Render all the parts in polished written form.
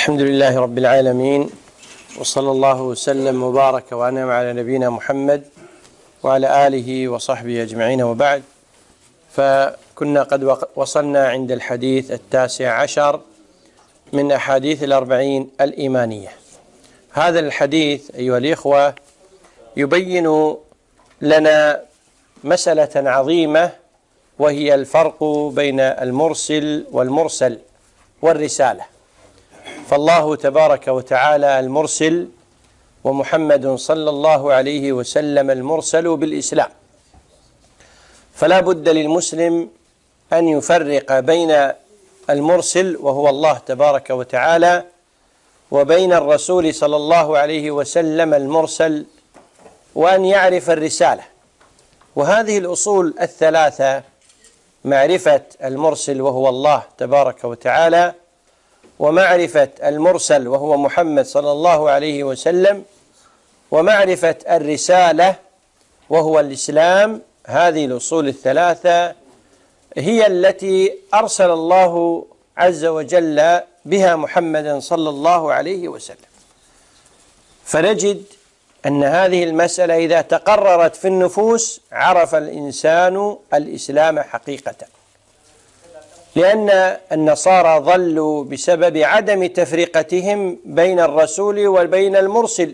الحمد لله رب العالمين، وصلى الله وسلم وبارك وأنعم على نبينا محمد وعلى آله وصحبه أجمعين، وبعد. فكنا قد وصلنا عند الحديث 19 من أحاديث 40 الإيمانية. هذا الحديث أيها الإخوة يبين لنا مسألة عظيمة، وهي الفرق بين المرسل والمرسل والرسالة. فالله تبارك وتعالى المرسل، ومحمد صلى الله عليه وسلم المرسل بالإسلام. فلا بد للمسلم أن يفرق بين المرسل وهو الله تبارك وتعالى، وبين الرسول صلى الله عليه وسلم المرسل، وأن يعرف الرسالة. وهذه الأصول الثلاثة: معرفة المرسل وهو الله تبارك وتعالى، ومعرفة المرسل وهو محمد صلى الله عليه وسلم، ومعرفة الرسالة وهو الإسلام. هذه الأصول الثلاثة هي التي أرسل الله عز وجل بها محمدا صلى الله عليه وسلم. فنجد أن هذه المسألة إذا تقررت في النفوس عرف الإنسان الإسلام حقيقة، لأن النصارى ضلوا بسبب عدم تفرقتهم بين الرسول وبين المرسل،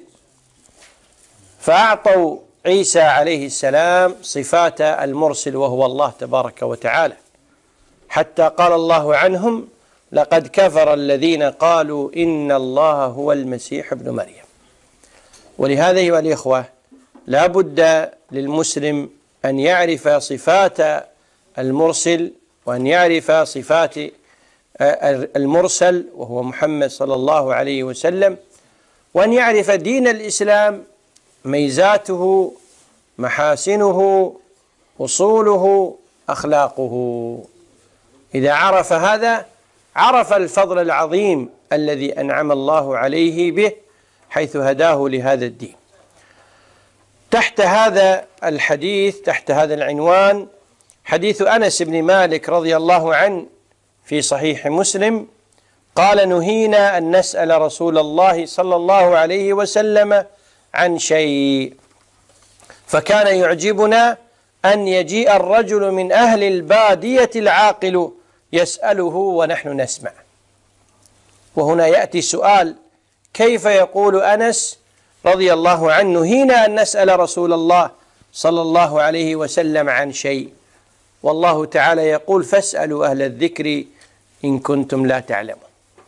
فأعطوا عيسى عليه السلام صفات المرسل وهو الله تبارك وتعالى، حتى قال الله عنهم: لقد كفر الذين قالوا إن الله هو المسيح ابن مريم. ولهذا أيها الإخوة لا بد للمسلم أن يعرف صفات المرسل، وأن يعرف صفات المرسل وهو محمد صلى الله عليه وسلم، وأن يعرف دين الإسلام، ميزاته، محاسنه، أصوله، أخلاقه. إذا عرف هذا عرف الفضل العظيم الذي أنعم الله عليه به حيث هداه لهذا الدين. تحت هذا الحديث، تحت هذا العنوان، حديث أنس بن مالك رضي الله عنه في صحيح مسلم قال: نهينا أن نسأل رسول الله صلى الله عليه وسلم عن شيء، فكان يعجبنا أن يجيء الرجل من أهل البادية العاقل يسأله ونحن نسمع. وهنا يأتي سؤال: كيف يقول أنس رضي الله عنه نهينا أن نسأل رسول الله صلى الله عليه وسلم عن شيء، والله تعالى يقول: فاسألوا أهل الذكر إن كنتم لا تعلمون؟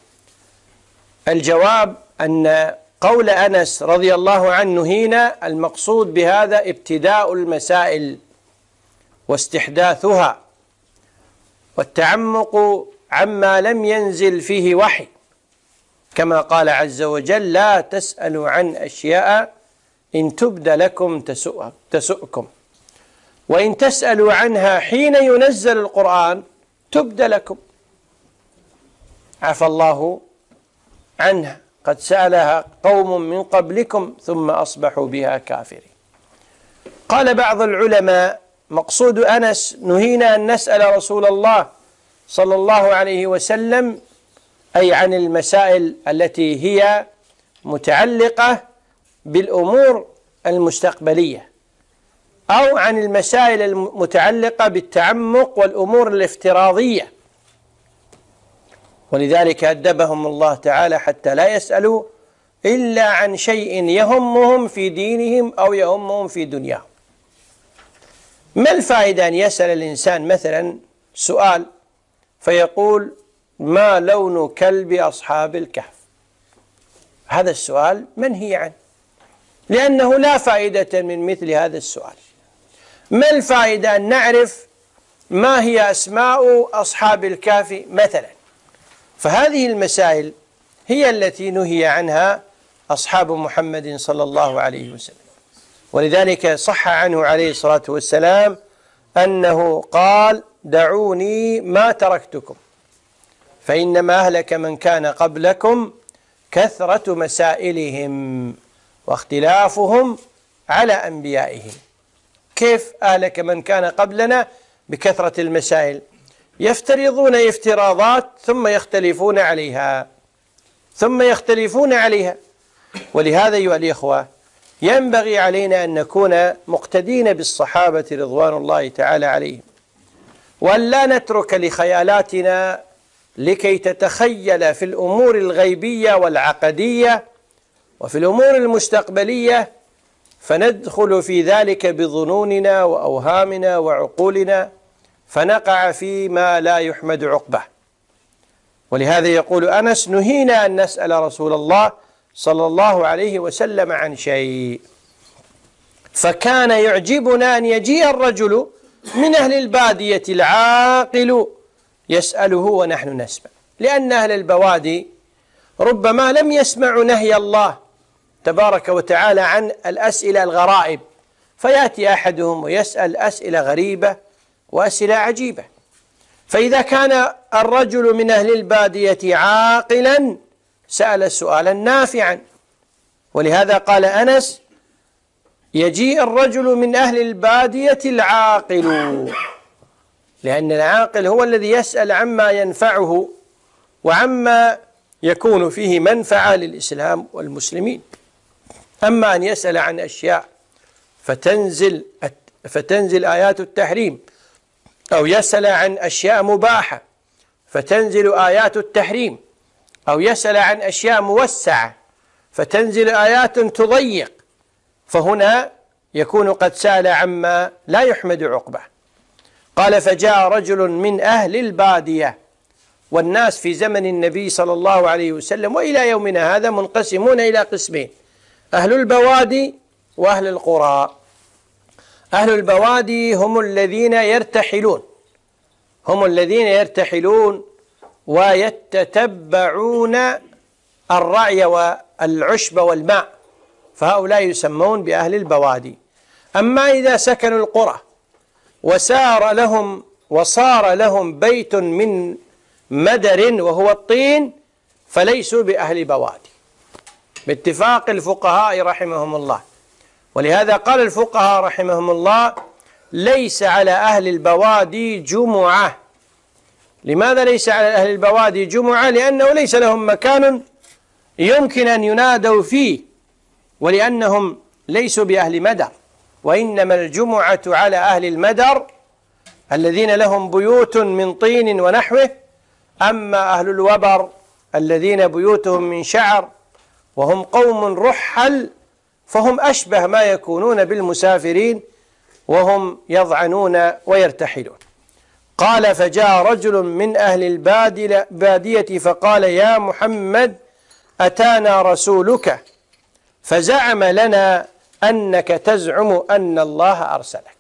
الجواب أن قول أنس رضي الله عنه هنا المقصود بهذا ابتداء المسائل واستحداثها، والتعمق عما لم ينزل فيه وحي، كما قال عز وجل: لا تسألوا عن أشياء إن تبد لكم تسؤكم، وإن تسألوا عنها حين ينزل القرآن تبد لكم. عفى الله عنها، قد سألها قوم من قبلكم ثم أصبحوا بها كافرين. قال بعض العلماء: مقصود أنس نهينا أن نسأل رسول الله صلى الله عليه وسلم أي عن المسائل التي هي متعلقة بالأمور المستقبلية، أو عن المسائل المتعلقة بالتعمق والأمور الافتراضية. ولذلك أدبهم الله تعالى حتى لا يسألوا إلا عن شيء يهمهم في دينهم أو يهمهم في دنياهم. ما الفائدة أن يسأل الإنسان مثلا سؤال فيقول: ما لون كلب أصحاب الكهف؟ هذا السؤال منهي عنه، لأنه لا فائدة من مثل هذا السؤال. ما الفائدة أن نعرف ما هي أسماء أصحاب الكهف مثلا؟ فهذه المسائل هي التي نهي عنها أصحاب محمد صلى الله عليه وسلم. ولذلك صح عنه عليه الصلاة والسلام أنه قال: دعوني ما تركتكم، فإنما أهلك من كان قبلكم كثرة مسائلهم واختلافهم على أنبيائهم. كيف أهلك من كان قبلنا؟ بكثرة المسائل، يفترضون افتراضات ثم يختلفون عليها، ثم يختلفون عليها. ولهذا أيها الإخوة ينبغي علينا أن نكون مقتدين بالصحابة رضوان الله تعالى عليهم، وأن لا نترك لخيالاتنا لكي تتخيل في الأمور الغيبية والعقدية وفي الأمور المستقبلية، فندخل في ذلك بظنوننا وأوهامنا وعقولنا فنقع فيما لا يحمد عقبه. ولهذا يقول أنس: نهينا أن نسأل رسول الله صلى الله عليه وسلم عن شيء، فكان يعجبنا أن يجيء الرجل من أهل البادية العاقل يسأله ونحن نسمع، لأن أهل البوادي ربما لم يسمعوا نهي الله تبارك وتعالى عن الأسئلة الغرائب، فيأتي أحدهم ويسأل أسئلة غريبة وأسئلة عجيبة. فإذا كان الرجل من أهل البادية عاقلا سأل سؤالا نافعا. ولهذا قال أنس: يجيء الرجل من أهل البادية العاقل، لأن العاقل هو الذي يسأل عما ينفعه وعما يكون فيه منفعة للإسلام والمسلمين. أما أن يسأل عن أشياء فتنزل آيات التحريم، أو يسأل عن أشياء مباحة فتنزل آيات التحريم، أو يسأل عن أشياء موسعة فتنزل آيات تضيق، فهنا يكون قد سأل عما لا يحمد عقبه. قال: فجاء رجل من أهل البادية. والناس في زمن النبي صلى الله عليه وسلم وإلى يومنا هذا منقسمون إلى قسمين: أهل البوادي وأهل القرى. أهل البوادي هم الذين يرتحلون ويتتبعون الرعي والعشب والماء، فهؤلاء يسمون بأهل البوادي. أما إذا سكنوا القرى وصار لهم بيت من مدر وهو الطين فليسوا بأهل بوادي باتفاق الفقهاء رحمهم الله. ولهذا قال الفقهاء رحمهم الله: ليس على أهل البوادي جمعة. لماذا ليس على أهل البوادي جمعة؟ لأنه ليس لهم مكان يمكن أن ينادوا فيه، ولأنهم ليسوا بأهل مدر، وإنما الجمعة على أهل المدر الذين لهم بيوت من طين ونحوه. أما أهل الوبر الذين بيوتهم من شعر وهم قوم رحل فهم أشبه ما يكونون بالمسافرين وهم يضعنون ويرتحلون. قال: فجاء رجل من أهل البادية فقال: يا محمد أتانا رسولك فزعم لنا أنك تزعم أن الله أرسلك.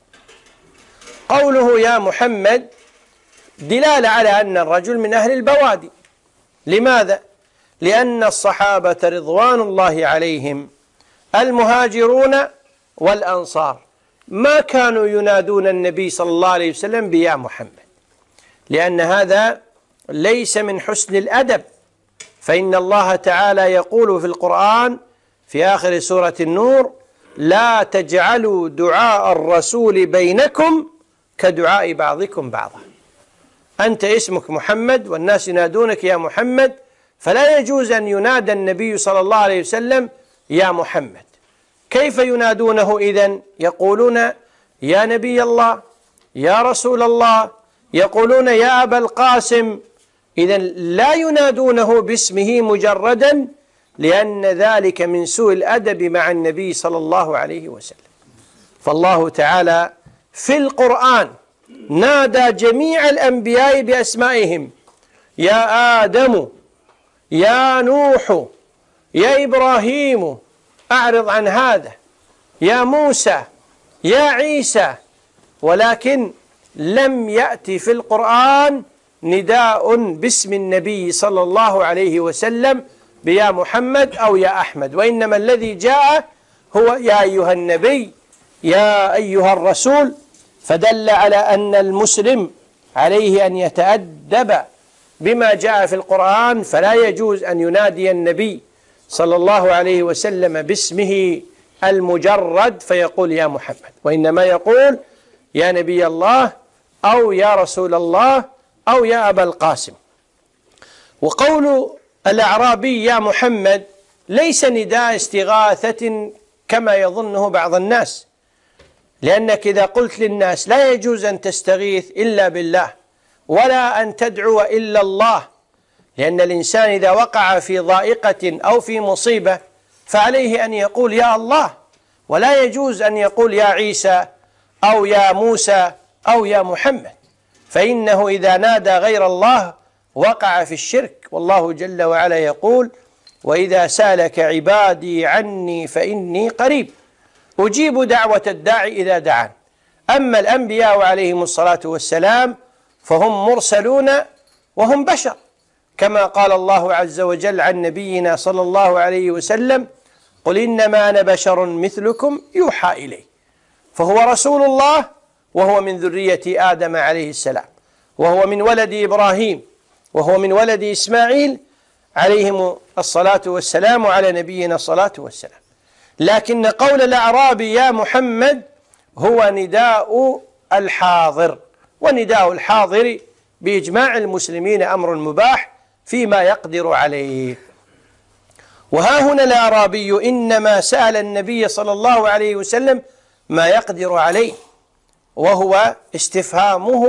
قوله يا محمد دلالة على أن الرجل من أهل البوادي. لماذا؟ لأن الصحابة رضوان الله عليهم المهاجرون والأنصار ما كانوا ينادون النبي صلى الله عليه وسلم بيا محمد، لأن هذا ليس من حسن الأدب. فإن الله تعالى يقول في القرآن في آخر سورة النور: لا تجعلوا دعاء الرسول بينكم كدعاء بعضكم بعضا. أنت اسمك محمد والناس ينادونك يا محمد، فلا يجوز أن ينادى النبي صلى الله عليه وسلم يا محمد. كيف ينادونه إذن؟ يقولون يا نبي الله، يا رسول الله، يقولون يا أبا القاسم. إذن لا ينادونه باسمه مجردا، لأن ذلك من سوء الأدب مع النبي صلى الله عليه وسلم. فالله تعالى في القرآن نادى جميع الأنبياء بأسمائهم: يا آدم، يا نوح، يا إبراهيم، أعرض عن هذا، يا موسى، يا عيسى. ولكن لم يأتي في القرآن نداء باسم النبي صلى الله عليه وسلم بيا محمد أو يا أحمد، وإنما الذي جاء هو يا أيها النبي، يا أيها الرسول. فدل على أن المسلم عليه أن يتأدب بما جاء في القرآن، فلا يجوز أن ينادي النبي صلى الله عليه وسلم باسمه المجرد فيقول يا محمد، وإنما يقول يا نبي الله أو يا رسول الله أو يا أبا القاسم. وقول الأعرابي يا محمد ليس نداء استغاثة كما يظنه بعض الناس، لأنك إذا قلت للناس لا يجوز أن تستغيث إلا بالله ولا أن تدعو إلا الله، لأن الإنسان إذا وقع في ضائقة أو في مصيبة فعليه أن يقول يا الله، ولا يجوز أن يقول يا عيسى أو يا موسى أو يا محمد، فإنه إذا نادى غير الله وقع في الشرك. والله جل وعلا يقول وإذا سألك عبادي عني فإني قريب أجيب دعوة الداعي إذا دعان. أما الأنبياء عليهم الصلاة والسلام فهم مرسلون وهم بشر، كما قال الله عز وجل عن نبينا صلى الله عليه وسلم قل إنما أنا بشر مثلكم يوحى إلي، فهو رسول الله وهو من ذرية آدم عليه السلام، وهو من ولد إبراهيم، وهو من ولد إسماعيل عليهم الصلاة والسلام، وعلى نبينا الصلاة والسلام. لكن قول الأعرابي يا محمد هو نداء الحاضر، ونداء الحاضر بإجماع المسلمين أمر مباح فيما يقدر عليه. وها هنا الأعرابي إنما سأل النبي صلى الله عليه وسلم ما يقدر عليه، وهو استفهامه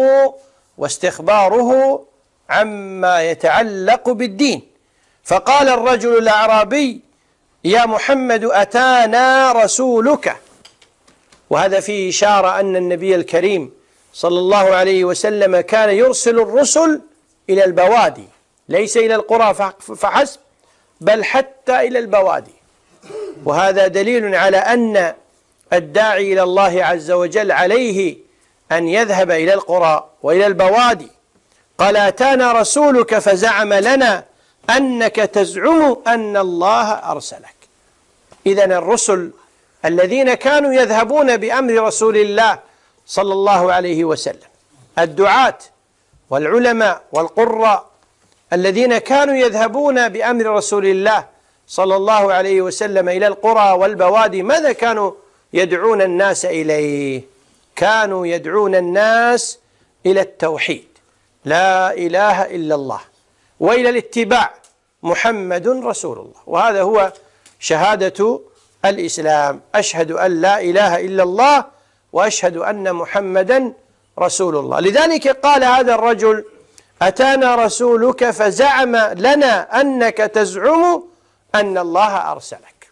واستخباره عما يتعلق بالدين. فقال الرجل الأعرابي يا محمد أتانا رسولك، وهذا فيه إشارة أن النبي الكريم صلى الله عليه وسلم كان يرسل الرسل إلى البوادي، ليس إلى القرى فحسب، بل حتى إلى البوادي. وهذا دليل على أن الداعي إلى الله عز وجل عليه أن يذهب إلى القرى وإلى البوادي. قال أتانا رسولك فزعم لنا أنك تزعم أن الله أرسلك. إذن الرسل الذين كانوا يذهبون بأمر رسول الله صلى الله عليه وسلم، الدعاة والعلماء والقراء الذين كانوا يذهبون بأمر رسول الله صلى الله عليه وسلم إلى القرى والبوادي، ماذا كانوا يدعون الناس إليه؟ كانوا يدعون الناس إلى التوحيد، لا إله إلا الله، وإلى الاتباع، محمد رسول الله. وهذا هو شهادة الإسلام، أشهد أن لا إله إلا الله وأشهد أن محمدا رسول الله. لذلك قال هذا الرجل أتانا رسولك فزعم لنا أنك تزعم أن الله أرسلك.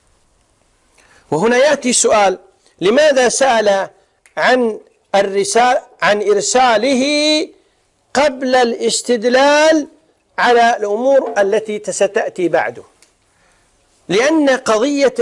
وهنا يأتي سؤال، لماذا سأل عن إرساله قبل الاستدلال على الأمور التي ستأتي بعده؟ لأن قضية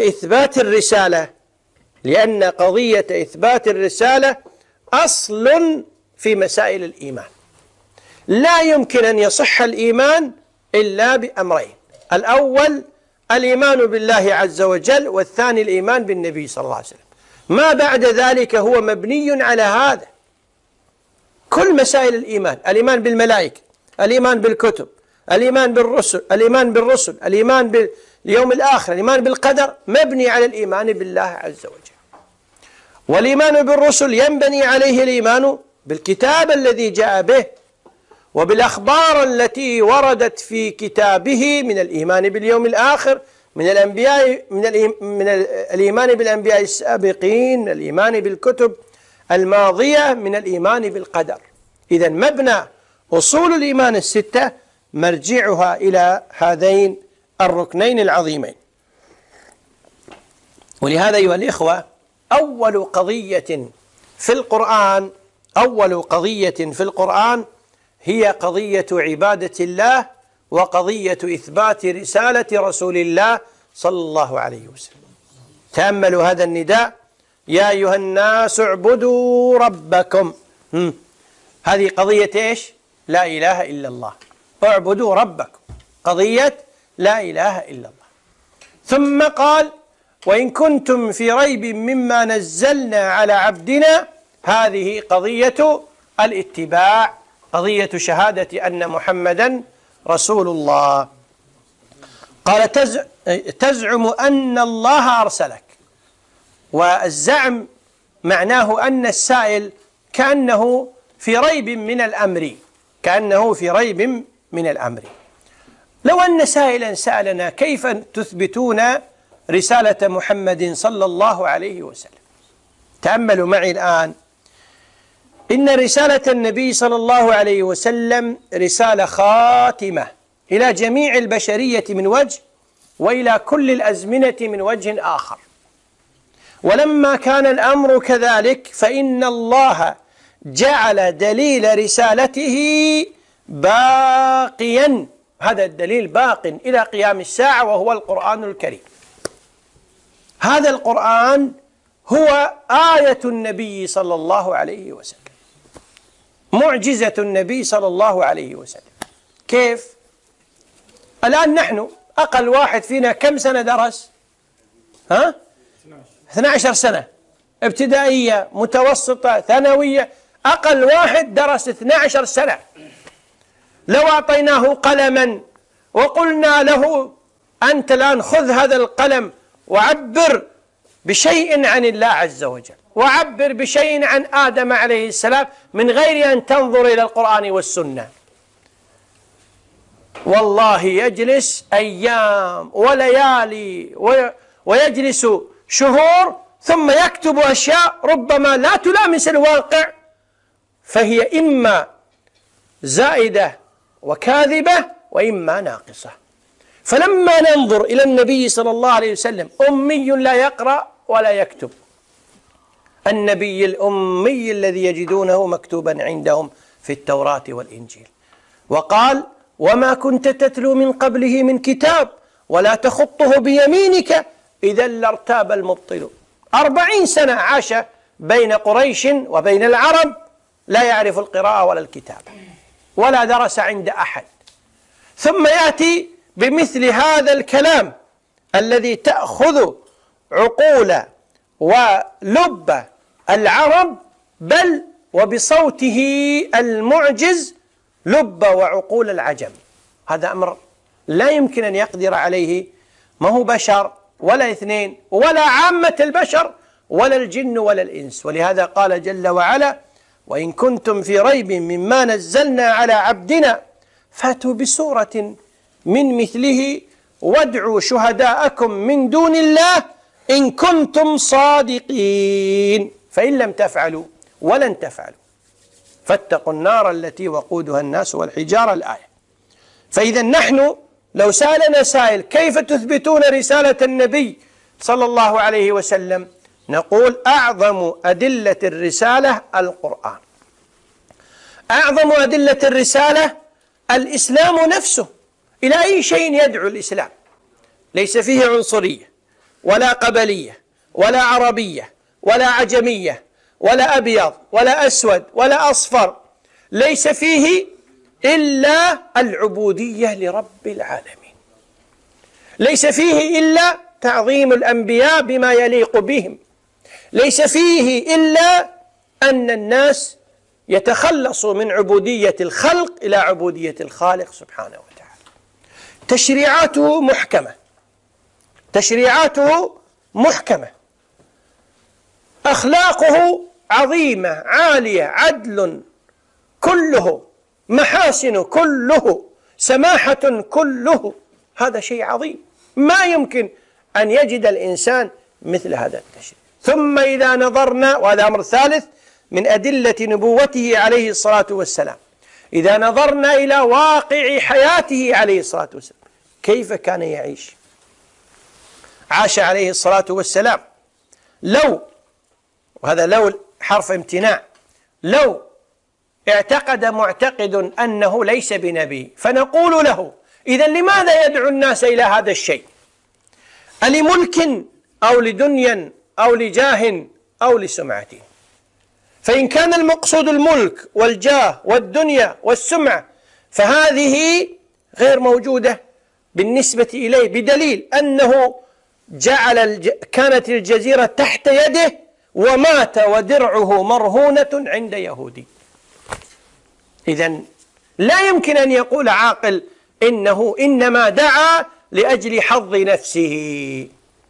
إثبات الرسالة أصل في مسائل الإيمان. لا يمكن أن يصح الإيمان إلا بأمرين: الأول الإيمان بالله عز وجل، والثاني الإيمان بالنبي صلى الله عليه وسلم. ما بعد ذلك هو مبني على هذا. كل مسائل الإيمان، الإيمان بالملائكة، الإيمان بالكتب، الإيمان بالرسل، الإيمان باليوم الآخر، الإيمان بالقدر، مبني على الإيمان بالله عز وجل. والإيمان بالرسل ينبني عليه الإيمان بالكتاب الذي جاء به، وبالأخبار التي وردت في كتابه، من الإيمان باليوم الآخر، من الأنبياء، من الإيمان بالأنبياء السابقين، من الإيمان بالكتب الماضية، من الإيمان بالقدر. إذن مبنى أصول الإيمان الستة مرجعها إلى هذين الركنين العظيمين. ولهذا أيها الإخوة، أول قضية في القرآن هي قضية عبادة الله، وقضية إثبات رسالة رسول الله صلى الله عليه وسلم. تأملوا هذا النداء: يا أيها الناس اعبدوا ربكم. هذه قضية إيش؟ لا إله إلا الله. اعبدوا ربكم، قضية لا إله إلا الله. ثم قال: وإن كنتم في ريب مما نزلنا على عبدنا. هذه قضية الاتباع، قضية شهادة أن محمدا رسول الله. قال: تزعم أن الله أرسلك. والزعم معناه أن السائل كأنه في ريب من الأمر، لو أن سائلا سألنا كيف تثبتون رسالة محمد صلى الله عليه وسلم، تأملوا معي الآن. إن رسالة النبي صلى الله عليه وسلم رسالة خاتمة إلى جميع البشرية من وجه، وإلى كل الأزمنة من وجه آخر. ولما كان الأمر كذلك فإن الله جعل دليل رسالته باقيا، هذا الدليل باق إلى قيام الساعة، وهو القرآن الكريم. هذا القرآن هو آية النبي صلى الله عليه وسلم، معجزة النبي صلى الله عليه وسلم. كيف؟ الآن نحن أقل واحد فينا كم سنة درس؟ 12 سنة، ابتدائية، متوسطة، ثانوية. أقل واحد درس 12 سنة. لو أعطيناه قلما وقلنا له أنت الآن خذ هذا القلم وعبر بشيء عن الله عز وجل، وعبر بشيء عن آدم عليه السلام من غير أن تنظر إلى القرآن والسنة، والله يجلس أيام وليالي ويجلس شهور، ثم يكتب أشياء ربما لا تلامس الواقع، فهي إما زائدة وكاذبة وإما ناقصة. فلما ننظر إلى النبي صلى الله عليه وسلم، أمي لا يقرأ ولا يكتب، النبي الأمي الذي يجدونه مكتوبا عندهم في التوراة والإنجيل، وقال وما كنت تتلو من قبله من كتاب ولا تخطه بيمينك إذا لارتاب المبطل. 40 سنة عاش بين قريش وبين العرب لا يعرف القراءة ولا الكتابة ولا درس عند أحد، ثم يأتي بمثل هذا الكلام الذي تأخذ عقول ولب العرب، بل وبصوته المعجز لب وعقول العجم. هذا أمر لا يمكن أن يقدر عليه، ما هو بشر ولا اثنين ولا عامة البشر ولا الجن ولا الإنس. ولهذا قال جل وعلا وإن كنتم في ريب مما نزلنا على عبدنا فاتوا بسورة من مثله وادعوا شهداءكم من دون الله إن كنتم صادقين، فإن لم تفعلوا ولن تفعلوا فاتقوا النار التي وقودها الناس والحجارة، الآية. فإذا نحن لو سألنا سائل كيف تثبتون رسالة النبي صلى الله عليه وسلم، نقول أعظم أدلة الرسالة القرآن، أعظم أدلة الرسالة الإسلام نفسه. إلى أي شيء يدعو الإسلام؟ ليس فيه عنصرية ولا قبلية ولا عربية ولا عجمية ولا أبيض ولا أسود ولا أصفر، ليس فيه إلا العبودية لرب العالمين، ليس فيه إلا تعظيم الأنبياء بما يليق بهم، ليس فيه إلا أن الناس يتخلصوا من عبودية الخلق إلى عبودية الخالق سبحانه وتعالى. تشريعاته محكمة، تشريعاته محكمة، أخلاقه عظيمة عالية، عدل كله، محاسن كله، سماحة كله. هذا شيء عظيم ما يمكن أن يجد الإنسان مثل هذا التشريع. ثم إذا نظرنا، وهذا أمر ثالث من أدلة نبوته عليه الصلاة والسلام، إذا نظرنا إلى واقع حياته عليه الصلاة والسلام، كيف كان يعيش؟ عاش عليه الصلاة والسلام لو، وهذا لو حرف امتناع، لو اعتقد معتقد أنه ليس بنبي فنقول له إذا لماذا يدعو الناس إلى هذا الشيء؟ ألملك أو لدنيا أو لجاه أو لسمعة؟ فإن كان المقصود الملك والجاه والدنيا والسمعة فهذه غير موجودة بالنسبة إليه، بدليل أنه كانت الجزيرة تحت يده ومات ودرعه مرهونة عند يهودي. إذن لا يمكن أن يقول عاقل إنه إنما دعا لأجل حظ نفسه.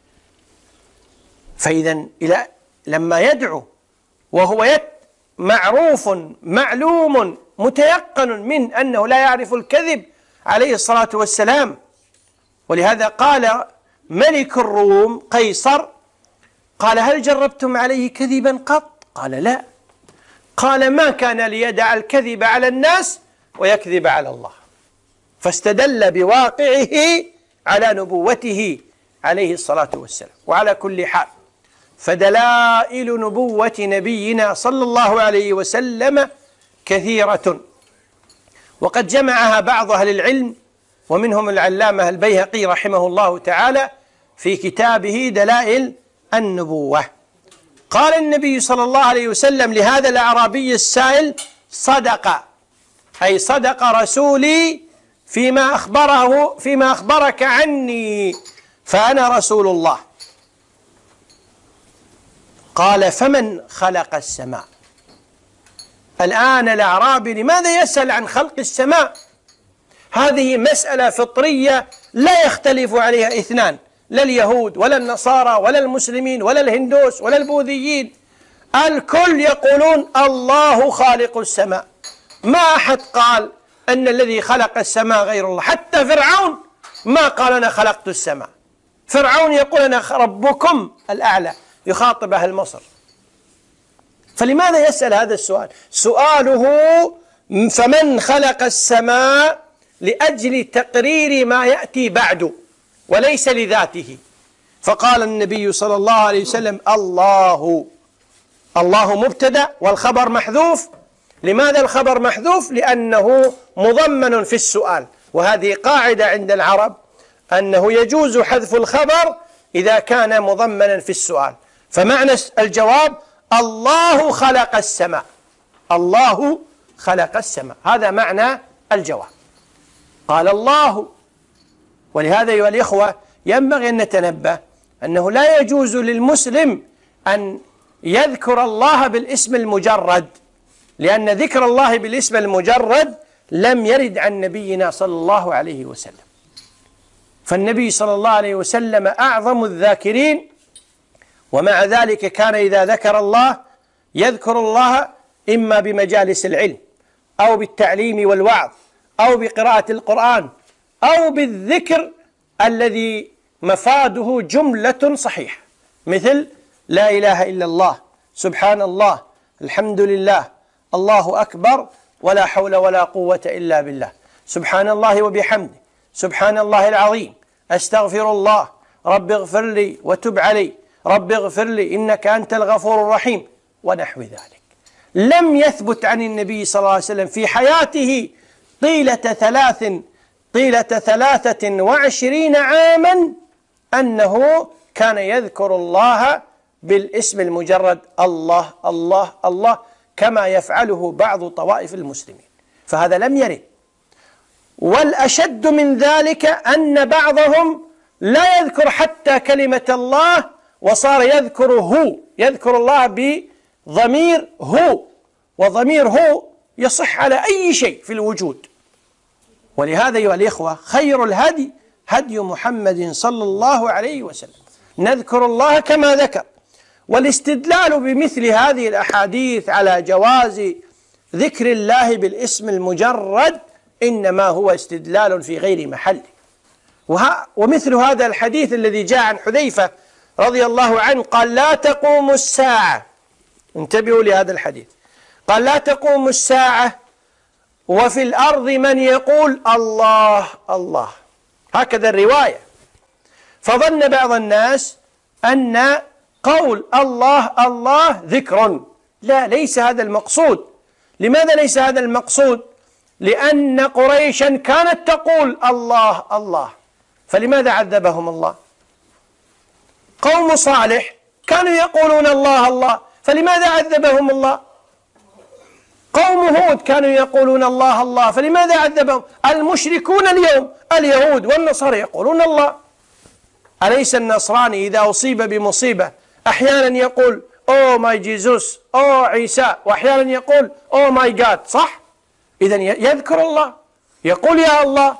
فإذا لما يدعو وهو معروف معلوم متيقن من أنه لا يعرف الكذب عليه الصلاة والسلام. ولهذا قال ملك الروم قيصر، قال: هل جربتم عليه كذبا قط؟ قال: لا. قال: ما كان ليدع الكذب على الناس ويكذب على الله. فاستدل بواقعه على نبوته عليه الصلاة والسلام. وعلى كل حال، فدلائل نبوة نبينا صلى الله عليه وسلم كثيرة، وقد جمعها بعض أهل العلم، ومنهم العلامة البيهقي رحمه الله تعالى في كتابه دلائل النبوة. قال النبي صلى الله عليه وسلم لهذا الأعرابي السائل: صدق، أي صدق رسولي فيما أخبرك عني، فأنا رسول الله. قال: فمن خلق السماء؟ الآن الأعرابي لماذا يسأل عن خلق السماء؟ هذه مسألة فطرية لا يختلف عليها اثنان، لا اليهود ولا النصارى ولا المسلمين ولا الهندوس ولا البوذيين، الكل يقولون الله خالق السماء. ما أحد قال أن الذي خلق السماء غير الله. حتى فرعون ما قال أنا خلقت السماء. فرعون يقول أنا ربكم الأعلى، يخاطب أهل مصر. فلماذا يسأل هذا السؤال؟ سؤاله فمن خلق السماء لأجل تقرير ما يأتي بعده وليس لذاته. فقال النبي صلى الله عليه وسلم: الله مبتدأ والخبر محذوف. لماذا الخبر محذوف؟ لأنه مضمن في السؤال، وهذه قاعدة عند العرب أنه يجوز حذف الخبر إذا كان مضمنا في السؤال. فمعنى الجواب: الله خلق السماء. الله خلق السماء، هذا معنى الجواب. قال الله. ولهذا أيها الإخوة ينبغي أن نتنبه أنه لا يجوز للمسلم أن يذكر الله بالاسم المجرد، لأن ذكر الله بالاسم المجرد لم يرد عن نبينا صلى الله عليه وسلم. فالنبي صلى الله عليه وسلم أعظم الذاكرين، ومع ذلك كان إذا ذكر الله يذكر الله إما بمجالس العلم أو بالتعليم والوعظ أو بقراءة القرآن أو بالذكر الذي مفاده جملة صحيحة، مثل لا إله إلا الله، سبحان الله، الحمد لله، الله أكبر، ولا حول ولا قوة إلا بالله، سبحان الله وبحمده، سبحان الله العظيم، أستغفر الله، رب اغفر لي وتب علي، رب اغفر لي إنك أنت الغفور الرحيم، ونحو ذلك. لم يثبت عن النبي صلى الله عليه وسلم في حياته طيلة 23 عاما أنه كان يذكر الله بالاسم المجرد الله الله الله كما يفعله بعض طوائف المسلمين، فهذا لم يرد. والأشد من ذلك أن بعضهم لا يذكر حتى كلمة الله، وصار يذكر الله بضمير هو، وضمير هو يصح على أي شيء في الوجود. ولهذا أيها الإخوة خير الهدي هدي محمد صلى الله عليه وسلم، نذكر الله كما ذكر. والاستدلال بمثل هذه الأحاديث على جواز ذكر الله بالاسم المجرد إنما هو استدلال في غير محله. ومثل هذا الحديث الذي جاء عن حذيفة رضي الله عنه قال: لا تقوم الساعة، انتبهوا لهذا الحديث، قال: لا تقوم الساعة وفي الأرض من يقول الله الله، هكذا الرواية. فظن بعض الناس أن قول الله الله ذكر. لا، ليس هذا المقصود. لماذا ليس هذا المقصود؟ لأن قريشا كانت تقول الله الله، فلماذا عذبهم الله؟ قوم صالح كانوا يقولون الله الله، فلماذا عذبهم الله؟ قوم هود كانوا يقولون الله الله، فلماذا عذبهم؟ المشركون اليوم اليهود والنصارى يقولون الله. أليس النصراني إذا أصيب بمصيبة أحيانا يقول أوه ماي جيزوس، أوه عيسى، وأحيانا يقول أوه ماي جاد، صح؟ إذن يذكر الله، يقول يا الله.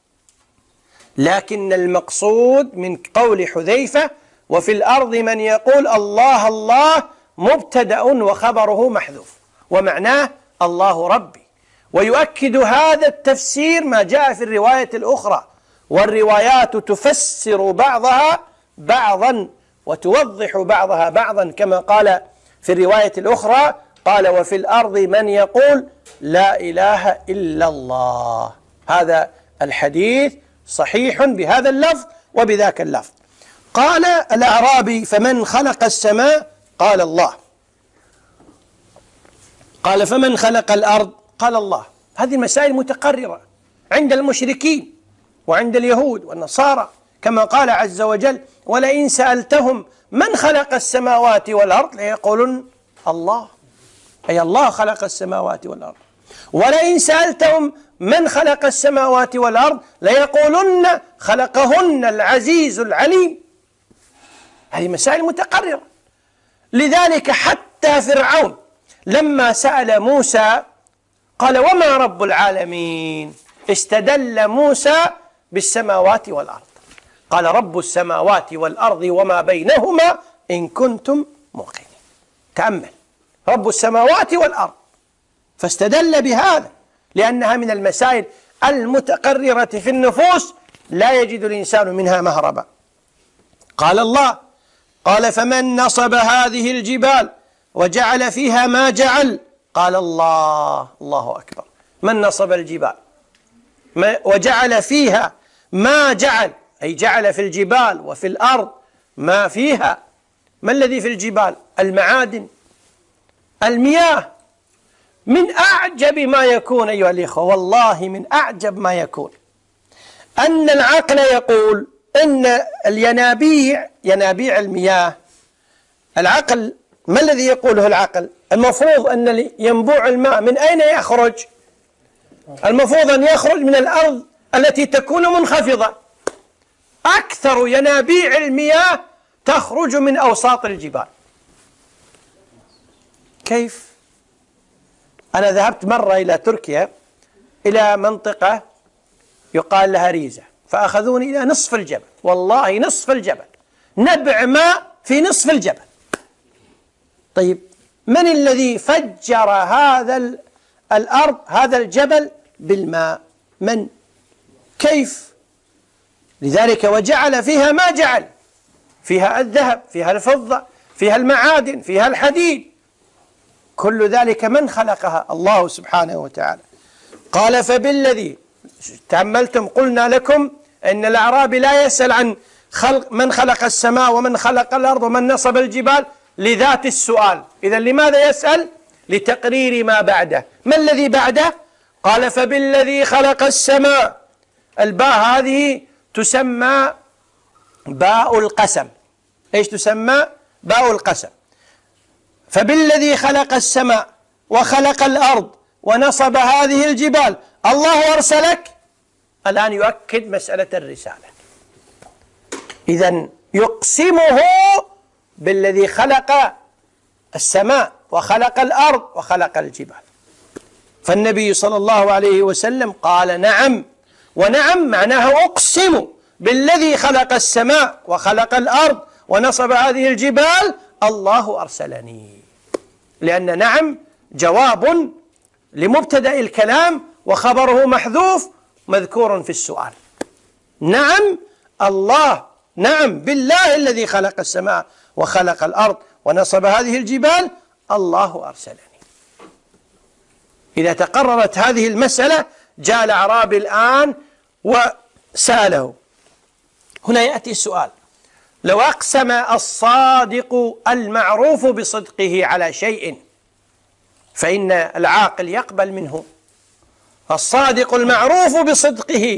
لكن المقصود من قول حذيفة وفي الأرض من يقول الله الله مبتدأ وخبره محذوف، ومعناه الله ربي، ويؤكد هذا التفسير ما جاء في الرواية الأخرى، والروايات تفسر بعضها بعضا وتوضح بعضها بعضا، كما قال في الرواية الأخرى قال: وفي الأرض من يقول لا إله إلا الله. هذا الحديث صحيح بهذا اللفظ وبذاك اللفظ. قال الأعرابي: فمن خلق السماء؟ قال الله. قال: فمن خلق الأرض؟ قال الله. هذه المسائل متقررة عند المشركين وعند اليهود والنصارى، كما قال عز وجل: ولئن سألتهم من خلق السماوات والأرض ليقولن الله، أي الله خلق السماوات والأرض. ولئن سألتهم من خلق السماوات والأرض ليقولن خلقهن العزيز العليم. هذه مسائل متقررة. لذلك حتى فرعون لما سأل موسى قال: وما رب العالمين؟ استدل موسى بالسماوات والأرض، قال: رب السماوات والأرض وما بينهما إن كنتم موقنين. تأمل، رب السماوات والأرض، فاستدل بهذا لأنها من المسائل المتقررة في النفوس لا يجد الإنسان منها مهربا. قال الله: قال: فمن نصب هذه الجبال وجعل فيها ما جعل؟ قال الله. الله أكبر. من نصب الجبال وجعل فيها ما جعل، أي جعل في الجبال وفي الأرض ما فيها. ما الذي في الجبال؟ المعادن، المياه. من أعجب ما يكون أيها الإخوة، والله من أعجب ما يكون أن العقل يقول أن ينابيع المياه، العقل ما الذي يقوله العقل؟ المفروض أن ينبوع الماء من أين يخرج؟ المفروض أن يخرج من الأرض التي تكون منخفضة. أكثر ينابيع المياه تخرج من أوساط الجبال. كيف؟ أنا ذهبت مرة إلى تركيا إلى منطقة يقال لها ريزة، فأخذوني إلى نصف الجبل، والله نصف الجبل، نبع ماء في نصف الجبل. طيب من الذي فجر هذا الجبل بالماء؟ من؟ كيف؟ لذلك وجعل فيها ما جعل، فيها الذهب، فيها الفضة، فيها المعادن، فيها الحديد، كل ذلك من خلقها؟ الله سبحانه وتعالى. قال: فبالذي، تأملتم قلنا لكم أن الأعرابي لا يسأل عن من خلق السماء ومن خلق الأرض ومن نصب الجبال لذات السؤال، إذن لماذا يسأل؟ لتقرير ما بعده. ما الذي بعده؟ قال: فبالذي خلق السماء. الباء هذه تسمى باء القسم. إيش تسمى؟ باء القسم. فبالذي خلق السماء وخلق الأرض ونصب هذه الجبال الله أرسلك. الآن يؤكد مسألة الرسالة. إذن يقسمه بالذي خلق السماء وخلق الأرض وخلق الجبال. فالنبي صلى الله عليه وسلم قال: نعم. ونعم معناه أقسم بالذي خلق السماء وخلق الأرض ونصب هذه الجبال الله أرسلني. لأن نعم جواب لمبتدأ الكلام وخبره محذوف مذكور في السؤال. نعم الله، نعم بالله الذي خلق السماء وخلق الأرض ونصب هذه الجبال الله أرسلني. إذا تقررت هذه المسألة جاء الأعرابي الآن وسأله. هنا يأتي السؤال: لو أقسم الصادق المعروف بصدقه على شيء فإن العاقل يقبل منه. الصادق المعروف بصدقه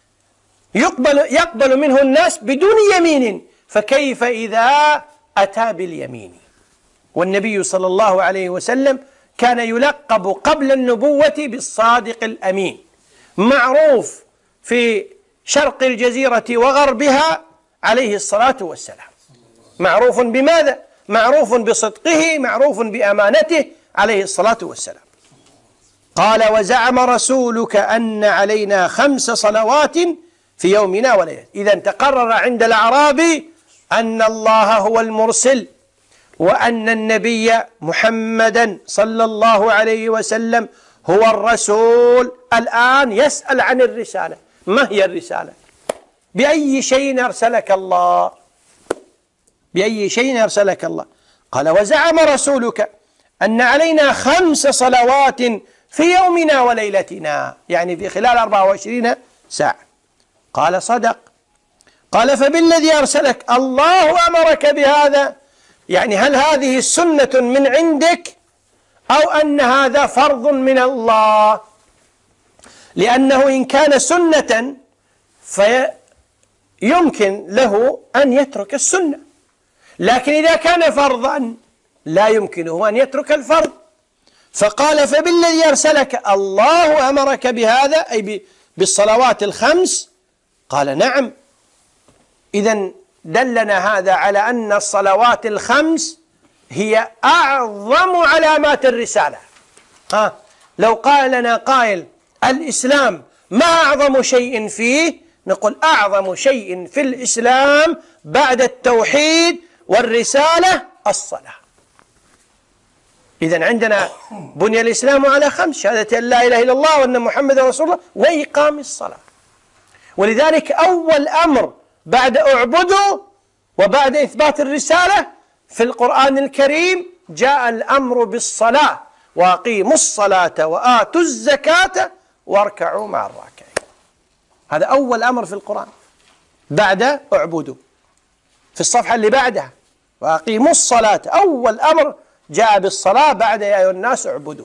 يقبل منه الناس بدون يمين، فكيف إذا أتى باليمين؟ والنبي صلى الله عليه وسلم كان يلقب قبل النبوة بالصادق الأمين، معروف في شرق الجزيرة وغربها عليه الصلاة والسلام. معروف بماذا؟ معروف بصدقه، معروف بأمانته عليه الصلاة والسلام. قال: وزعم رسولك أن علينا 5 صلوات في يومنا وليلة. إذا تقرر عند الأعرابي أن الله هو المرسل، وأن النبي محمدا صلى الله عليه وسلم هو الرسول الآن يسأل عن الرسالة. ما هي الرسالة؟ بأي شيء أرسلك الله؟ بأي شيء أرسلك الله؟ قال وزعم رسولك أن علينا 5 صلوات في يومنا وليلتنا، يعني في خلال 24 ساعة. قال صدق. قال فبالذي أرسلك الله أمرك بهذا، يعني هل هذه سنة من عندك أو أن هذا فرض من الله؟ لأنه إن كان سنة فيمكن له أن يترك السنة، لكن إذا كان فرضا لا يمكنه أن يترك الفرض. فقال فبالذي أرسلك الله أمرك بهذا، أي بالصلوات ال5. قال نعم. إذن دلنا هذا على أن الصلوات ال5 هي أعظم علامات الرسالة. لو قال لنا قائل الإسلام ما أعظم شيء فيه، نقول أعظم شيء في الإسلام بعد التوحيد والرسالة الصلاة. إذن عندنا بني الإسلام على 5: شهادة أن لا إله إلا الله وأن محمد رسول الله وإقام الصلاة. ولذلك أول أمر بعد اعبدوا وبعد إثبات الرسالة في القرآن الكريم جاء الأمر بالصلاة: وأقيموا الصلاة وآتوا الزكاة واركعوا مع الراكعين. هذا أول أمر في القرآن بعد اعبدوا. في الصفحة اللي بعدها وأقيموا الصلاة، أول أمر جاء بالصلاة بعد يا أيها الناس اعبدوا.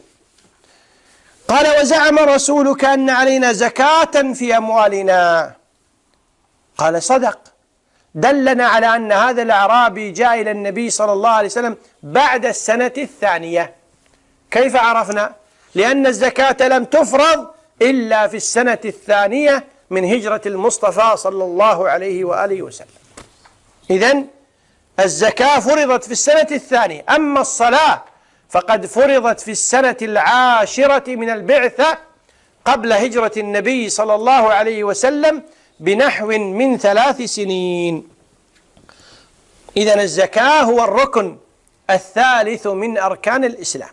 قال وزعم رسولك أن علينا زكاة في أموالنا. قال صدق. دلنا على أن هذا الأعرابي جاء إلى النبي صلى الله عليه وسلم بعد السنة الثانية. كيف عرفنا؟ لأن الزكاة لم تفرض إلا في السنة الثانية من هجرة المصطفى صلى الله عليه وآله وسلم. إذن الزكاة فرضت في السنة الثانية، أما الصلاة فقد فرضت في السنة 10 من البعثة قبل هجرة النبي صلى الله عليه وسلم بنحو من 3 سنين. إذن الزكاة هو الركن الثالث من أركان الإسلام،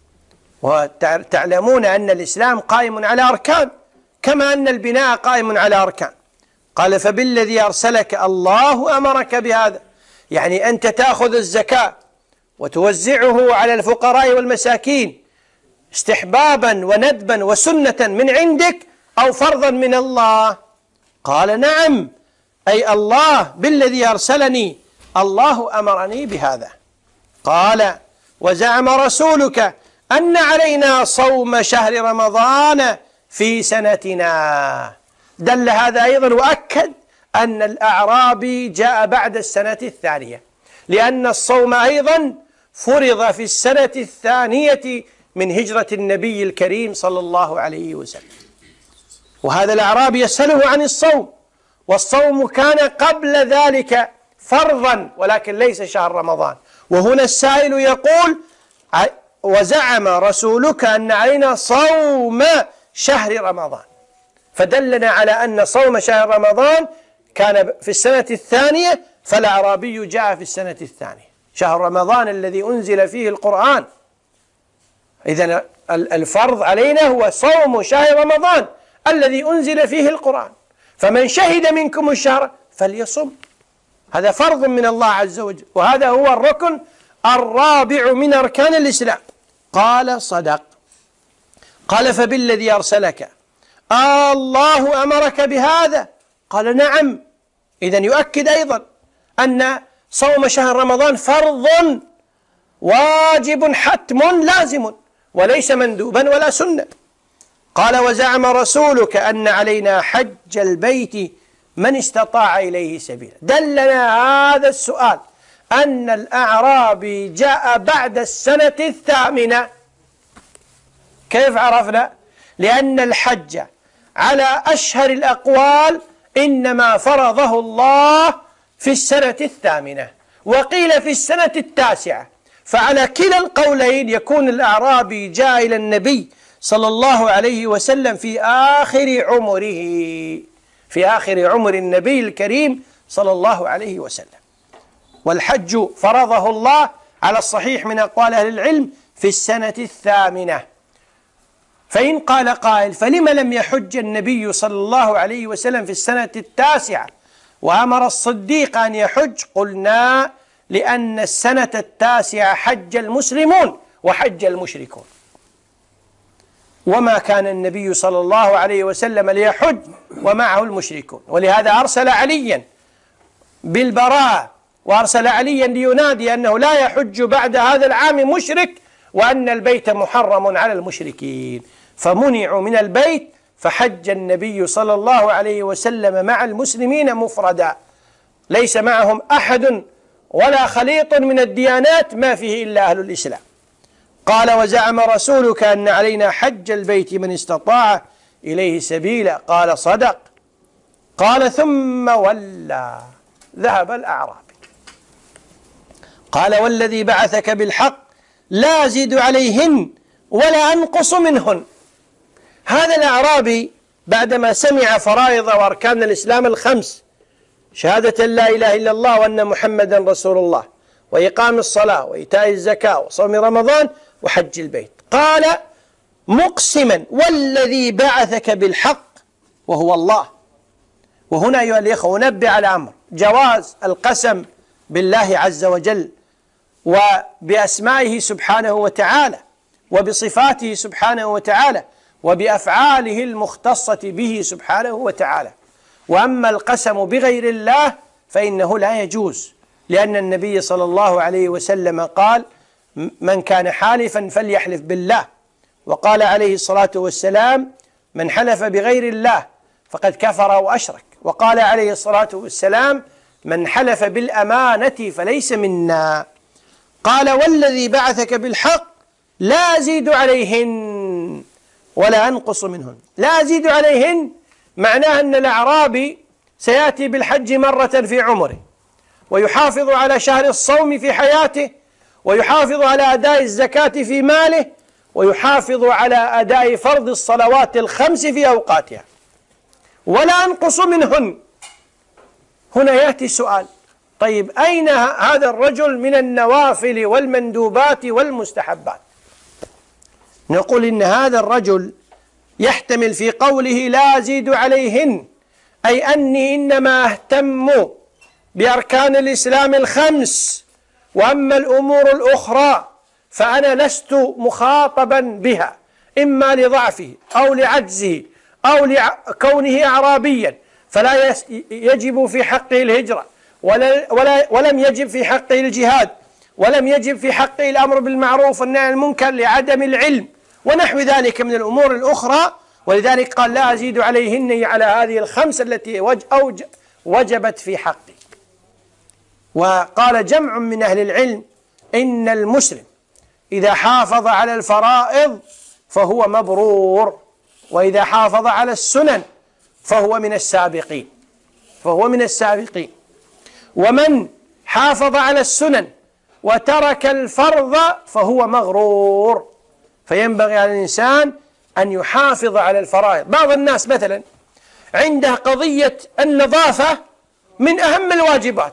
وتعلمون أن الإسلام قائم على أركان كما أن البناء قائم على أركان. قال فبالذي أرسلك الله أمرك بهذا، يعني أنت تأخذ الزكاة وتوزعه على الفقراء والمساكين استحبابا وندبا وسنة من عندك أو فرضا من الله؟ قال نعم، أي الله بالذي أرسلني الله أمرني بهذا. قال وزعم رسولك أن علينا صوم شهر رمضان في سنتنا. دل هذا أيضا وأكد أن الأعرابي جاء بعد السنة الثانية، لأن الصوم أيضا فرض في السنة الثانية من هجرة النبي الكريم صلى الله عليه وسلم. وهذا الأعرابي يسأله عن الصوم، والصوم كان قبل ذلك فرضا ولكن ليس شهر رمضان. وهنا السائل يقول وزعم رسولك أن علينا صوم شهر رمضان، فدلنا على أن صوم شهر رمضان كان في السنة الثانية، فالأعرابي جاء في السنة الثانية، شهر رمضان الذي أنزل فيه القرآن. إذن الفرض علينا هو صوم شهر رمضان الذي أنزل فيه القرآن، فمن شهد منكم الشهر فليصم. هذا فرض من الله عز وجل، وهذا هو الركن الرابع من أركان الإسلام. قال صدق. قال فبالذي أرسلك الله أمرك بهذا؟ قال نعم. إذن يؤكد أيضا أن صوم شهر رمضان فرض واجب حتم لازم وليس مندوبا ولا سنة. قال وزعم رسولك أن علينا حج البيت من استطاع إليه سبيلا. دلنا هذا السؤال أن الأعرابي جاء بعد السنة الثامنة. كيف عرفنا؟ لأن الحج على أشهر الأقوال إنما فرضه الله في السنة الثامنة، وقيل في السنة التاسعة، فعلى كلا القولين يكون الأعرابي جاء إلى النبي صلى الله عليه وسلم في آخر عمره، في آخر عمر النبي الكريم صلى الله عليه وسلم. والحج فرضه الله على الصحيح من أقوال أهل العلم في السنة الثامنة. فإن قال قائل فلم لم يحج النبي صلى الله عليه وسلم في السنة 9 وأمر الصديق أن يحج؟ قلنا لأن السنة 9 حج المسلمون وحج المشركون، وما كان النبي صلى الله عليه وسلم ليحج ومعه المشركون، ولهذا أرسل عليا بالبراءة، وأرسل عليا لينادي أنه لا يحج بعد هذا العام مشرك، وأن البيت محرم على المشركين، فمنعوا من البيت، فحج النبي صلى الله عليه وسلم مع المسلمين مفردا، ليس معهم أحد ولا خليط من الديانات ما فيه إلا أهل الإسلام. قال وزعم رسولك أن علينا حج البيت من استطاع إليه سبيلا، قال صدق. قال ثم ولى ذهب الأعرابي. قال والذي بعثك بالحق لا أزيد عليهن ولا أنقص منهن. هذا الأعرابي بعدما سمع فرائض وأركان الإسلام ال5، شهادة لا إله إلا الله وأن محمدا رسول الله، وإقام الصلاة وإيتاء الزكاة وصوم رمضان وحج البيت، قال مقسما والذي بعثك بالحق وهو الله. وهنا أيها الإخوة أنبه على أمر جواز القسم بالله عز وجل وبأسمائه سبحانه وتعالى وبصفاته سبحانه وتعالى وبأفعاله المختصة به سبحانه وتعالى. وأما القسم بغير الله فإنه لا يجوز، لأن النبي صلى الله عليه وسلم قال من كان حالفا فليحلف بالله، وقال عليه الصلاة والسلام من حلف بغير الله فقد كفر وأشرك، وقال عليه الصلاة والسلام من حلف بالأمانة فليس منا. قال والذي بعثك بالحق لا أزيد عليهن ولا أنقص منهن. لا أزيد عليهن معناه أن الأعرابي سيأتي بالحج مرة في عمره، ويحافظ على شهر الصوم في حياته، ويحافظ على أداء الزكاة في ماله، ويحافظ على أداء فرض الصلوات ال5 في أوقاتها، ولا أنقص منهن. هنا يأتي سؤال، طيب أين هذا الرجل من النوافل والمندوبات والمستحبات؟ نقول إن هذا الرجل يحتمل في قوله لا أزيد عليهن أي أني إنما أهتم بأركان الإسلام ال5، وأما الأمور الأخرى فأنا لست مخاطبا بها، إما لضعفه أو لعجزه أو لكونه أعرابيا فلا يجب في حقه الهجرة، ولم يجب في حقه الجهاد، ولم يجب في حقه الأمر بالمعروف والنهي عن المنكر لعدم العلم ونحو ذلك من الأمور الأخرى. ولذلك قال لا أزيد عليهن على هذه ال5 التي وجبت في حقي. وقال جمع من أهل العلم إن المسلم إذا حافظ على الفرائض فهو مبرور، وإذا حافظ على السنن فهو من السابقين، ومن حافظ على السنن وترك الفرض فهو مغرور. فينبغي على الإنسان أن يحافظ على الفرائض. بعض الناس مثلا عنده قضية النظافة من أهم الواجبات،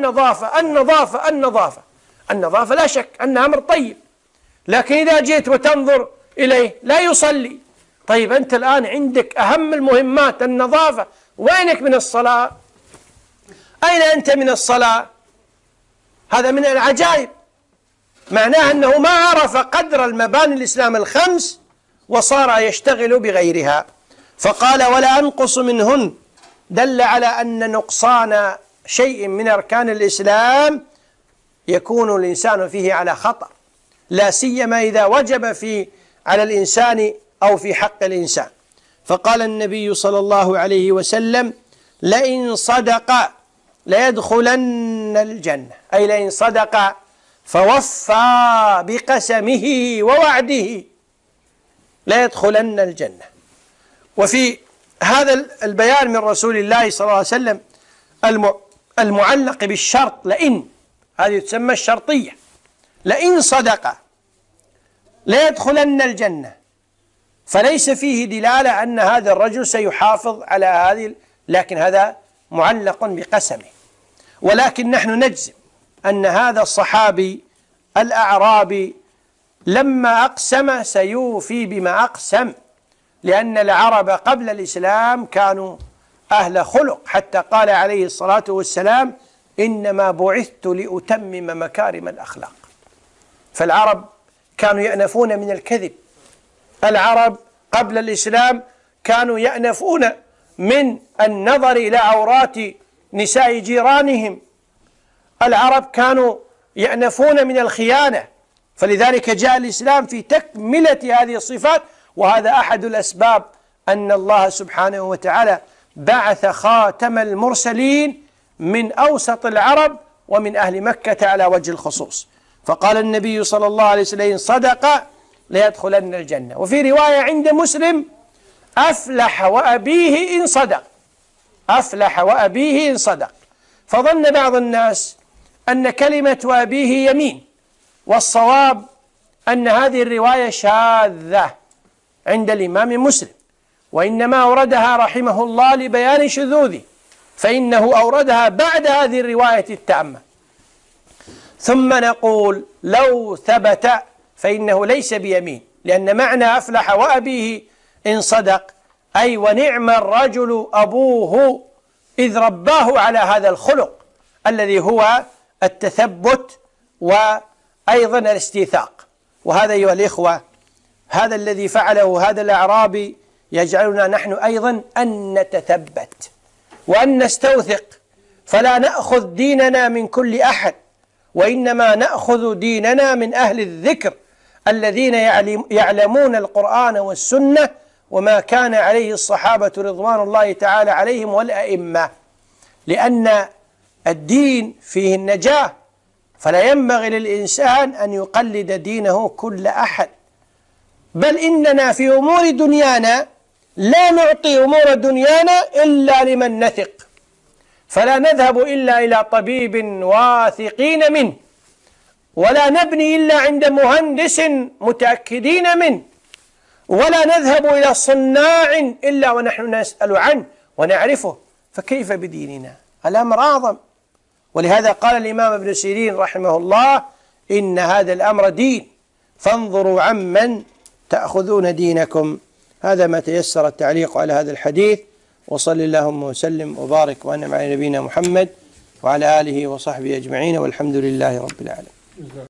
النظافة لا شك أنها أمر طيب، لكن إذا جيت وتنظر إليه لا يصلي. طيب أنت الآن عندك أهم المهمات النظافة، وينك من الصلاة؟ أين أنت من الصلاة؟ هذا من العجائب، معناه أنه ما عرف قدر المباني الإسلام ال5 وصار يشتغل بغيرها. فقال ولا أنقص منهن، دل على أن نقصان شيء من أركان الإسلام يكون الإنسان فيه على خطر، لا سيما إذا وجب على الإنسان أو في حق الإنسان. فقال النبي صلى الله عليه وسلم لئن صدق ليدخلن الجنة، أي لئن صدق فوفى بقسمه ووعده ليدخلن الجنة. وفي هذا البيان من رسول الله صلى الله عليه وسلم المعلق بالشرط لئن، هذه تسمى الشرطية، لئن صدق ليدخلن الجنة، فليس فيه دلالة أن هذا الرجل سيحافظ على هذه، لكن هذا معلق بقسمه. ولكن نحن نجزم أن هذا الصحابي الأعرابي لما أقسم سيوفي بما أقسم، لأن العرب قبل الإسلام كانوا أهل خلق، حتى قال عليه الصلاة والسلام: إنما بعثت لأتمم مكارم الأخلاق. فالعرب كانوا يأنفون من الكذب. العرب قبل الإسلام كانوا يأنفون من النظر إلى عورات نساء جيرانهم. العرب كانوا يأنفون من الخيانة، فلذلك جاء الإسلام في تكملة هذه الصفات. وهذا أحد الأسباب أن الله سبحانه وتعالى بعث خاتم المرسلين من أوسط العرب ومن أهل مكة على وجه الخصوص. فقال النبي صلى الله عليه وسلم: إن صدق ليدخلن الجنة. وفي رواية عند مسلم: أفلح وأبيه إن صدق. أفلح وأبيه إن صدق. فظن بعض الناس أن كلمة وأبيه يمين، والصواب أن هذه الرواية شاذة عند الإمام مسلم، وإنما أوردها رحمه الله لبيان شذوذه، فإنه أوردها بعد هذه الرواية التامة. ثم نقول: لو ثبت فإنه ليس بيمين، لأن معنى أفلح وأبيه إن صدق أي ونعم الرجل أبوه إذ رباه على هذا الخلق الذي هو التثبت وأيضا الاستيثاق. وهذا أيها الإخوة، هذا الذي فعله هذا الأعرابي يجعلنا نحن أيضا أن نتثبت وأن نستوثق، فلا نأخذ ديننا من كل أحد، وإنما نأخذ ديننا من أهل الذكر الذين يعلمون القرآن والسنة وما كان عليه الصحابة رضوان الله تعالى عليهم والأئمة، لأن الدين فيه النجاة، فلا ينبغي للإنسان أن يقلد دينه كل أحد. بل إننا في أمور دنيانا لا نعطي أمور دنيانا إلا لمن نثق، فلا نذهب إلا إلى طبيب واثقين منه، ولا نبني إلا عند مهندس متأكدين منه، ولا نذهب إلى صناع إلا ونحن نسأل عنه ونعرفه. فكيف بديننا؟ الأمر أعظم. ولهذا قال الإمام ابن سيرين رحمه الله: إن هذا الأمر دين، فانظروا عمن تأخذون دينكم. هذا ما تيسر التعليق على هذا الحديث، وصل اللهم وسلم وبارك وأنعم على نبينا محمد وعلى آله وصحبه أجمعين، والحمد لله رب العالمين.